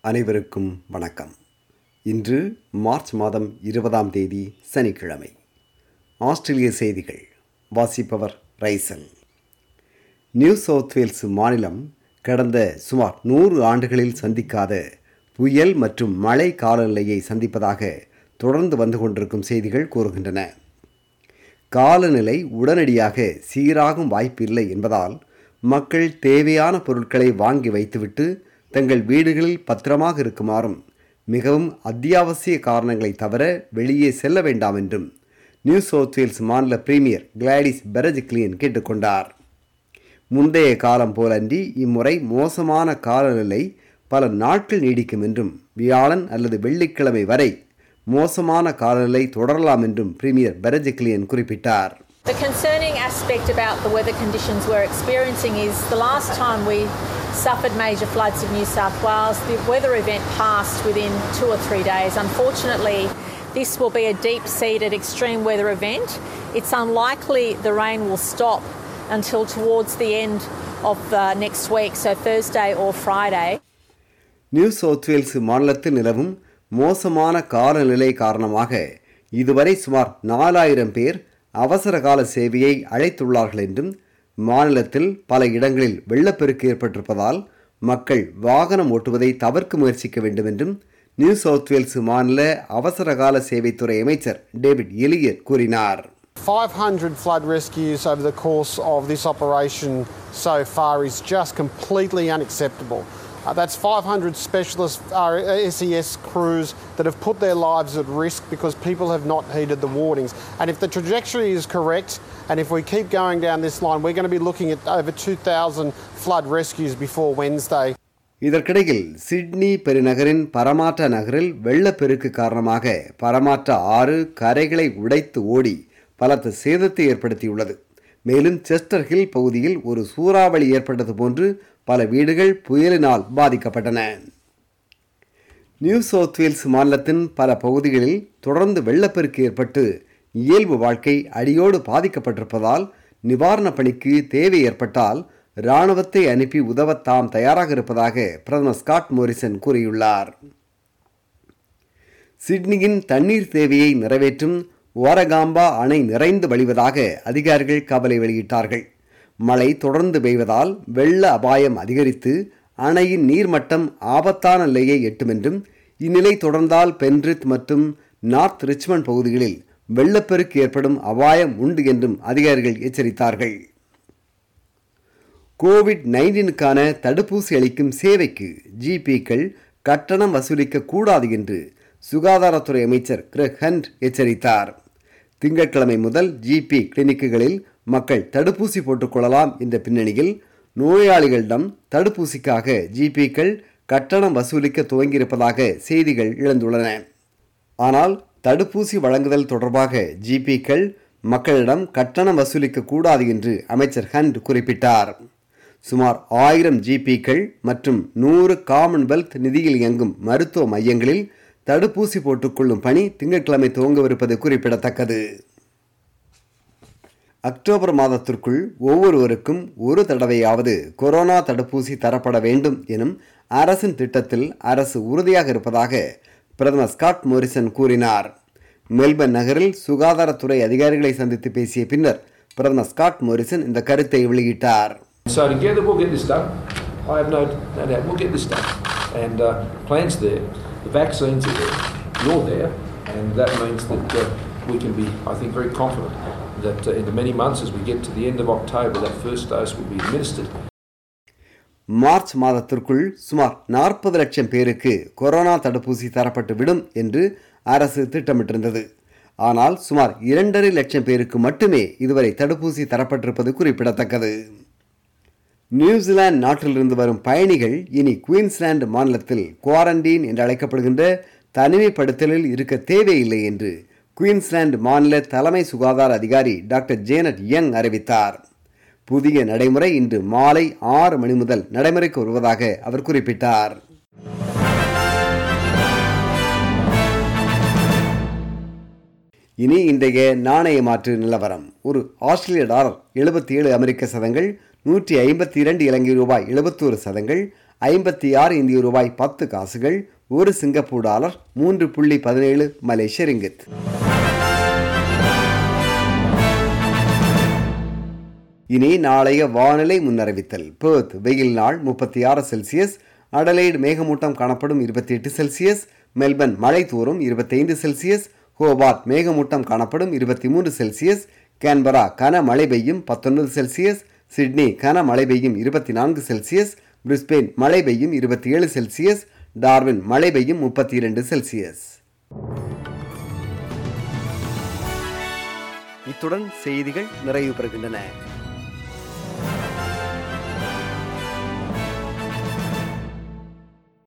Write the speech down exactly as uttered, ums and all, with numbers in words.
அனைவருக்கும் வணக்கம். இன்று மார்ச் மாதம் இருபதாம் தேதி சனிக்கிழமை. ஆஸ்திரேலிய செய்திகள் வாசிப்பவர் ரைசல். நியூ சவுத் வேல்ஸ் மாநிலம் கடந்த சுமார் நூறு ஆண்டுகளில் சந்திக்காத புயல் மற்றும் மழை காலநிலையை சந்திப்பதாக தொடர்ந்து வந்து கொண்டிருக்கும் செய்திகள் கூறுகின்றன. காலநிலை உடனடியாக சீராகும் வாய்ப்பில்லை என்பதால் மக்கள் தேவையான பொருட்களை வாங்கி வைத்துவிட்டு தங்கள் வீடுகளில் பத்திரமாக இருக்குமாறும் மிகவும் அத்தியாவசிய காரணங்களை தவிர வெளியே செல்ல வேண்டாம் என்றும் நியூ சவுத் வேல்ஸ் மாநில பிரீமியர் கிளாடிஸ் பெரஜ்க்லியன் கேட்டுக்கொண்டார். முந்தைய காலம் போலன்றி இம்முறை மோசமான காலநிலை பல நாட்கள் நீடிக்கும் என்றும் வியாழன் அல்லது வெள்ளிக்கிழமை வரை மோசமான காலநிலை தொடரலாம் என்றும் பிரீமியர் பெரஜ்க்லியன் குறிப்பிட்டார். The concerning aspect about the weather conditions we're experiencing is the last time we suffered major floods in New South Wales, the weather event passed within two or three days. Unfortunately, this will be a deep-seated extreme weather event. It's unlikely the rain will stop until towards the end of uh, next week, so Thursday or Friday. New South Wales மாநிலத்தில் நிலவும் மோசமான காலநிலை காரணமாக இதுவரை சுமார் நாலாயிரம் பேர் அவசர கால சேவையை அழைத்துள்ளார்கள் என்றும் மாநிலத்தில் பல இடங்களில் வெள்ளப்பெருக்கு ஏற்பட்டிருப்பதால் மக்கள் வாகனம் ஓட்டுவதை தவிர்க்க முயற்சிக்க வேண்டும் என்றும் நியூ சவுத் வேல்ஸ் மாநில அவசர கால சேவைத்துறை அமைச்சர் டேவிட் எலியட் கூறினார். five hundred flood rescues over the course of this operation so far is just completely unacceptable. Uh, that's five hundred specialist uh, S E S crews that have put their lives at risk because people have not heeded the warnings. And if the trajectory is correct, and if we keep going down this line, we're going to be looking at over two thousand flood rescues before Wednesday. இதற்கிடையில் Sydney பெருநகரின் பரமாற்ற நகரில் வெள்ளப்பெருக்கு காரணமாக பரமாற்ற ஆறு கரைகளை உடைத்து ஓடி பலத்த சேதத்தை ஏற்படுத்தியுள்ளது. மேலும் செஸ்டர் ஹில் பகுதியில் ஒரு சூறாவளி ஏற்பட்டது போன்று பல வீடுகள் புயலினால் பாதிக்கப்பட்டன. நியூ சவுத் வேல்ஸ் மாநிலத்தின் பல பகுதிகளில் தொடர்ந்து வெள்ளப்பெருக்கு ஏற்பட்டு இயல்பு வாழ்க்கை அடியோடு பாதிக்கப்பட்டிருப்பதால் நிவாரணப் பணிக்கு தேவை ஏற்பட்டால் இராணுவத்தை அனுப்பி உதவ தாம் தயாராக இருப்பதாக பிரதமர் ஸ்காட் மோரிசன் கூறியுள்ளார். சிட்னியின் தண்ணீர் தேவையை நிறைவேற்றும் ஓரகாம்பா அணை நிறைந்து வழிவதாக அதிகாரிகள் கவலை வெளியிட்டார்கள். மழை தொடர்ந்து பெய்வதால் வெள்ள அபாயம் அதிகரித்து அணையின் நீர்மட்டம் ஆபத்தான நிலையை எட்டும் என்றும் இந்நிலை தொடர்ந்தால் பென்ரித் மற்றும் நார்த் ரிச்மண்ட் பகுதிகளில் வெள்ளப்பெருக்கு ஏற்படும் அபாயம் உண்டு என்றும் அதிகாரிகள் எச்சரித்தார்கள். கோவிட் நைன்டீனுக்கான தடுப்பூசி அளிக்கும் சேவைக்கு ஜிபிக்கள் கட்டணம் வசூலிக்க கூடாது என்று சுகாதாரத்துறை அமைச்சர் கிரெக் ஹண்ட் எச்சரித்தார். திங்கட்கிழமை முதல் ஜிபி கிளினிக்குகளில் மக்கள் தடுப்பூசி போட்டுக்கொள்ளலாம் என்ற பின்னணியில் நோயாளிகளிடம் தடுப்பூசிக்காக ஜிபிக்கள் கட்டணம் வசூலிக்க துவங்கியிருப்பதாக செய்திகள் எழுந்துள்ளன. ஆனால் தடுப்பூசி வழங்குதல் தொடர்பாக ஜிபிக்கள் மக்களிடம் கட்டணம் வசூலிக்க கூடாது என்று அமைச்சர் ஹண்ட் குறிப்பிட்டார். சுமார் ஆயிரம் ஜிபிக்கள் மற்றும் நூறு காமன்வெல்த் நிதியில் இயங்கும் மருத்துவ மையங்களில் தடுப்பூசி போட்டுக்கொள்ளும் பணி திங்கட்கிழமை துவங்கவிருப்பது குறிப்பிடத்தக்கது. அக்டோபர் மாதத்திற்குள் ஒவ்வொருவருக்கும் ஒரு தடவையாவது கொரோனா தடுப்பூசி தரப்பட வேண்டும் எனும் அரசின் திட்டத்தில் அரசு உறுதியாக இருப்பதாக பிரதமர் ஸ்காட் மோரிசன் கூறினார். மெல்பர்ன் நகரில் சுகாதாரத்துறை அதிகாரிகளை சந்தித்து பேசிய பின்னர் பிரதமர் ஸ்காட் மோரிசன் இந்த கருத்தை வெளியிட்டார். So together we'll get this done. I have no, no doubt we'll get this done. And uh, plans there, the vaccines are there, you're there, and that means that uh, we can be, I think, very confident that uh, in the many months as we get to the end of October, that first dose will be administered. March மாதத்திற்குள் சுமார் நாற்பது லட்சம் பேருக்கு corona தடுப்பூசி தரப்பட்டு விடும் என்று அரசு திட்டமிட்டிருந்தது. ஆனால் சுமார் இரண்டரை லட்சம் பேருக்கு மட்டுமே இதுவரை தடுப்பூசி தரப்பட்டிருப்பது குறிப்பிடத்தக்கது. நியூசிலாந்து நாட்டிலிருந்து வரும் பயணிகள் இனி குயின்ஸ்லாந்து மாநிலத்தில் குவாரண்டீன் என்று அழைக்கப்படுகின்ற தனிமைப்படுத்தலில் இருக்க தேவையில்லை என்று குயின்ஸ்லாந்து மாநில தலைமை சுகாதார அதிகாரி டாக்டர் ஜேனட் யங் அறிவித்தார். புதிய நடைமுறை இன்று மாலை ஆறு மணி முதல் நடைமுறைக்கு வருவதாக அவர் குறிப்பிட்டார். இனி இன்றைய நாணய மாற்று நிலவரம். ஒரு ஆஸ்திரேலிய டாலர் எழுபத்தி ஏழு அமெரிக்க சதங்கள், நூற்றி ஐம்பத்தி இரண்டு இலங்கை ரூபாய் எழுபத்தோரு சதங்கள், ஐம்பத்தி ஆறு இந்திய ரூபாய் பத்து காசுகள், ஒரு சிங்கப்பூர் டாலர் மூன்று புள்ளி பதினேழு மலேசிய ரிங்கித். இனி நாளைய வானிலை முன்னறிவித்தல். பெர்த் வெயில் நாள் முப்பத்தி ஆறு செல்சியஸ், அடலைடு மேகமூட்டம் காணப்படும் இருபத்தி எட்டு செல்சியஸ், மெல்பர்ன் மழை தூரும் இருபத்தி ஐந்து செல்சியஸ், ஹோபார்ட் மேகமூட்டம் காணப்படும் இருபத்தி மூன்று செல்சியஸ், கேன்பரா கன மழை பெய்யும் பத்தொன்பது செல்சியஸ், சிட்னி கன மழை பெய்யும் இருபத்தி நான்கு செல்சியஸ், பிரிஸ்பெயின் மழை பெய்யும் இருபத்தி ஏழு செல்சியஸ், டார்வின் மழை பெய்யும் முப்பத்தி இரண்டு செல்சியஸ். இத்துடன் செய்திகள் நிறைவு பெறுகின்றன.